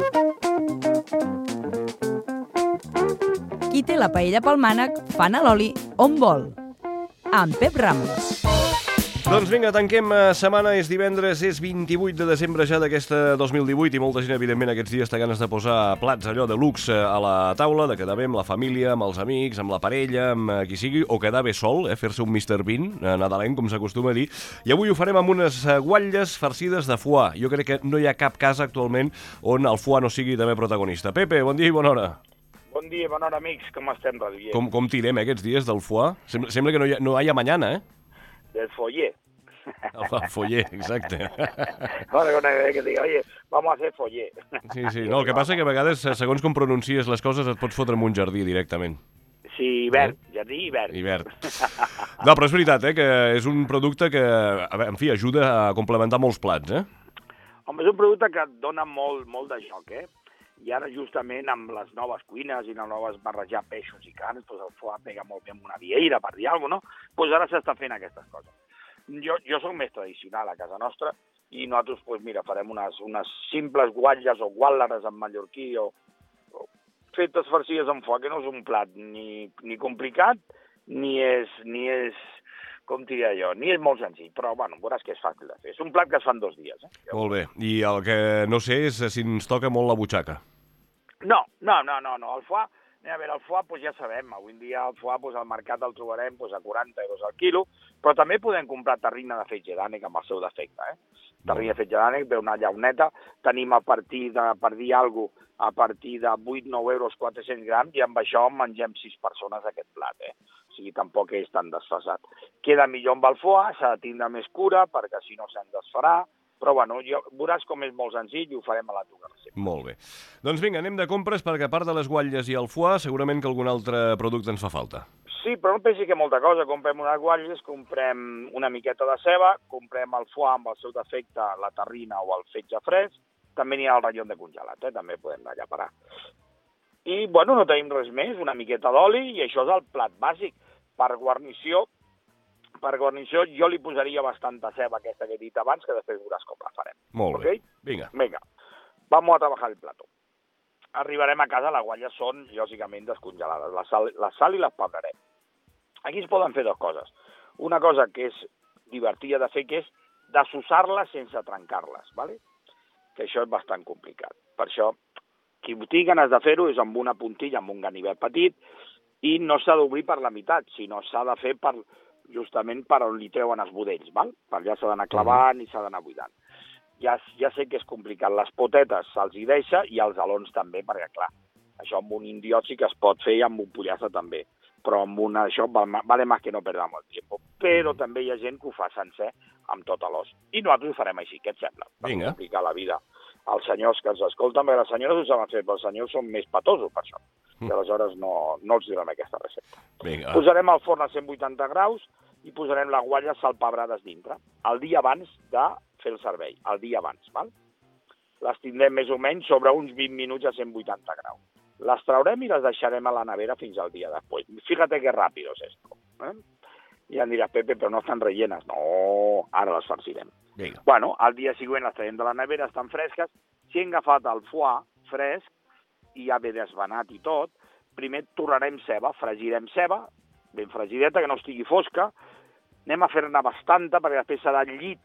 Qui té la paella pel mànec, fan a l'oli on vol. Amb Pep Ramos. Doncs vinga, tanquem setmana, és divendres, és 28 de desembre ja d'aquesta 2018 i molta gent, evidentment, aquests dies té ganes de posar plats allò de luxe a la taula, de quedar bé amb la família, amb els amics, amb la parella, amb qui sigui, o quedar bé sol, fer-se un Mr. Bean, nadalenc, com s'acostuma a dir. I avui ho farem amb unes guatlles farcides de foie. Jo crec que no hi ha cap casa actualment on el foie no sigui també protagonista. Pepe, bon dia i bona hora. Bon dia, bona hora, amics. Com estem, Radier? Com tirem aquests dies del foie? Sembla que no hi ha mañana, Del foller. El foller, exacte. Que diga, oye, vamos a hacer foller. Sí. No, el que passa que a vegades, segons com pronuncies les coses, et pots fotre en un jardí directament. Sí, hivern. Jardí, hivern. Hivern. No, però és veritat, que és un producte que, en fi, ajuda a complementar molts plats, Home, és un producte que et dona molt de joc, I ara, justament, amb les noves cuines i les noves barrejar peixos i carns, doncs el foie pega molt bé amb una vieira, per dir alguna cosa, no? Doncs ara s'està fent aquestes coses. Jo soc més tradicional a casa nostra i nosaltres, doncs mira, farem unes simples guatlles o guàlleres en mallorquí o fetes farcides amb foie, que no és un plat ni complicat, ni és, com diria jo, ni és molt senzill, però, bueno, veuràs que és fàcil de fer. És un plat que es fa en 2 dies, Molt bé. I el que no sé és si ens toca molt la butxaca. No. El foie, a veure, el foie, doncs ja sabem, avui en dia el foie, doncs al mercat el trobarem a 40 euros al quilo, però també podem comprar terrina de fetge d'ànec amb el seu defecte, Terrina de fetge d'ànec, ve una llauneta, tenim a partir de, per dir alguna cosa, a partir de 8-9 euros 400 grams, i amb això mengem 6 persones aquest plat, O sigui, tampoc és tan desfasat. Queda millor amb el foie, s'ha de tindre més cura, perquè si no se'n desfarà, però, bueno, veuràs com és molt senzill i ho farem a la teva recepta. Molt bé. Doncs vinga, anem de compres, perquè a part de les guatlles i el foie, segurament que algun altre producte ens fa falta. Sí, però no pensi que molta cosa. Comprem unes guatlles, comprem una miqueta de ceba, comprem el foie amb el seu defecte, la terrina o el fetge fresc, també n'hi ha el ratllon de congelat, també podem anar allà a parar. I, bueno, no tenim res més, una miqueta d'oli, i això és el plat bàsic. Per guarnició, jo li posaria bastanta ceba, aquesta que he dit abans, que després veuràs com la farem. Molt bé. Vinga. Vamos a trabajar el plato. Arribarem a casa, les guatlles són, lògicament, descongelades. La sal i les pebrarem. Aquí es poden fer 2 coses. Una cosa que és divertida de fer, que és dessossar-les sense trencar-les, ¿vale? Que això és bastant complicat. Per això, qui tingui ganes de fer-ho és amb una puntilla, amb un ganivet petit, i no s'ha d'obrir per la meitat, sinó s'ha de fer justament per on li treuen els budells, val? Per allà s'ha d'anar clavant i s'ha d'anar buidant. Ja sé que és complicat. Les potetes se'ls hi deixa i els alons també, perquè, clar, això amb un indiot sí que es pot fer i amb un pollasso també. Però amb això vale más que no perdamos el tiempo. Però també hi ha gent que ho fa sencer amb tot l'os. I nosaltres ho farem així, què et sembla? Per complicar la vida als senyors que ens escolten, perquè les senyores ho saben fer, però els senyors són més patosos per això. I aleshores no els direm aquesta recepta. Posarem al forn a 180 graus i posarem les guatlles salpebrades dintre, el dia abans de fer el servei, el dia abans, val? Les tindrem més o menys sobre uns 20 minuts a 180 graus. Les traurem i les deixarem a la nevera fins al dia després. Fíjate que rápido es esto. I em diràs, Pepe, però no estan rellenes. No, ara les farcirem. Bueno, al dia següent les traiem de la nevera, estan fresques. Si hem agafat el foie fresc i ja ve desvenat i tot, primer torrarem ceba, fregirem ceba, ben fregideta, que no estigui fosca. Anem a fer-ne bastanta, perquè després serà el llit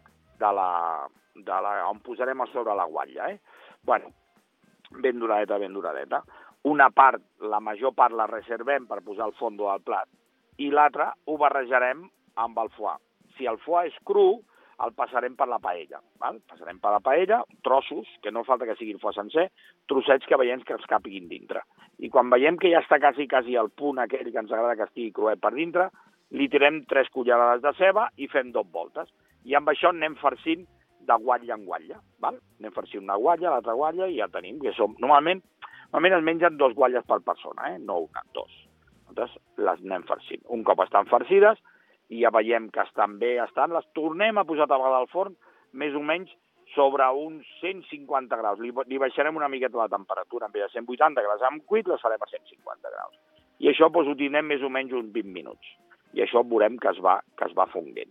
on posarem a sobre la guatlla. Bueno, ben doradeta. Una part, la major part, la reservem per posar al fondo del plat i l'altra ho barrejarem amb el foie. Si el foie és cru, el passarem per la paella. Passarem per la paella, trossos, que no falta que siguin foie sencer, trossets que veiem que els càpiguin dintre. I quan veiem que ja està quasi al punt aquell que ens agrada que estigui cruet per dintre, li tirem 3 cullerades de ceba i fem 2 voltes. I amb això anem farcint de guatlla en guatlla. Anem farcint una guatlla, l'altra guatlla i ja tenim. Normalment es mengen 2 guatlles per persona, no una, 2. Nosaltres les anem farcint. Un cop estan farcides i ja veiem que estan bé, les tornem a posar a vegades al forn, més o menys sobre uns 150 graus. Li baixarem una miqueta la temperatura, en vez de 180 graus amb cuit, les farem a 150 graus. I això ho tindrem més o menys uns 20 minuts. I això veurem que es va fonguent.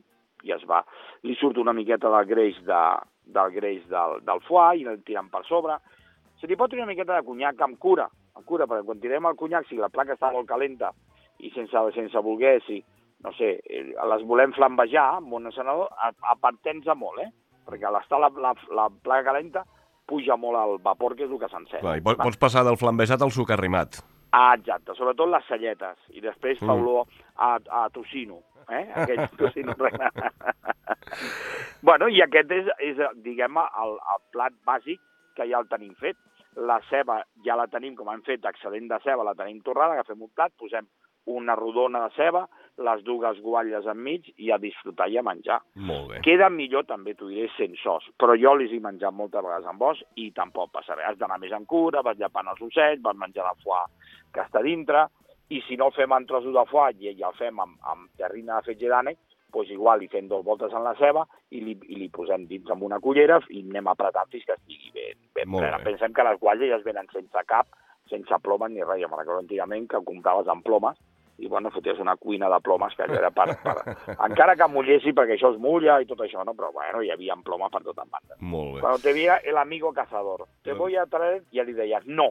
Li surt una miqueta del greix del foie i el tirem per sobre. Se li pot tenir una miqueta de conyac amb cura, perquè quan tirem el conyac, si la placa està molt calenta i sense voler, no sé, les volem flambejar amb un encenedor, apartem-se molt, perquè al estar la placa calenta puja molt el vapor, que és el que s'encén. I pots passar del flambejat al suc arrimat. Exacte, sobretot les celletes, i després fa olor a tocino, aquell tocino. Bueno, i aquest és diguem, el plat bàsic que ja el tenim fet. La ceba ja la tenim, com hem fet, excel·lent de ceba, la tenim torrada, agafem un plat, posem una rodona de ceba, les dues guatlles enmig i a disfrutar i a menjar. Molt bé. Queda millor, també t'ho diré, sense os, però jo les he menjat moltes vegades amb os i tampoc passa res. Has d'anar més en cura, vas llepant els ocells, vas menjar la foie que està dintre, i si no el fem en trossos de foie i el fem amb terrina de fetge d'ànec, doncs igual li fem 2 voltes en la ceba i li posem dins amb una cullera i anem apretant fins que estigui ben plena. Pensem que les guatlles ja es venen sense cap, sense plomes ni res. Jo me recordo antigament que compraves amb plomes i, bueno, foties una cuina de plomes que allò era per... Encara que mullessi, perquè això es mulla i tot això, no? Però, bueno, hi havia plomes per totes bandes. Molt bé. Quan te veia el amigo cazador, te voy a traer, ja li deies, no.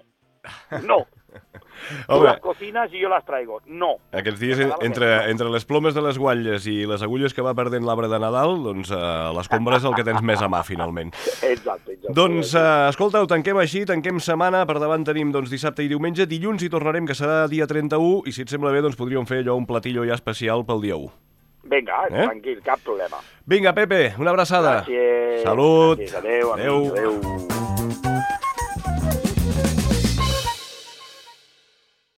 Tu les cocines i jo les traigo. No. Aquests dies, entre les plomes de les guatlles i les agulles que va perdent l'arbre de Nadal, doncs l'escombra és el que tens més a mà, finalment. Exacte. Doncs, escolta, ho tanquem així, tanquem setmana, per davant tenim dissabte i diumenge, dilluns hi tornarem, que serà dia 31, i si et sembla bé, doncs podríem fer allò un platillo ja especial pel dia 1. Vinga, tranquil, cap problema. Vinga, Pepe, una abraçada. Gràcies. Salut. Gràcies, adéu.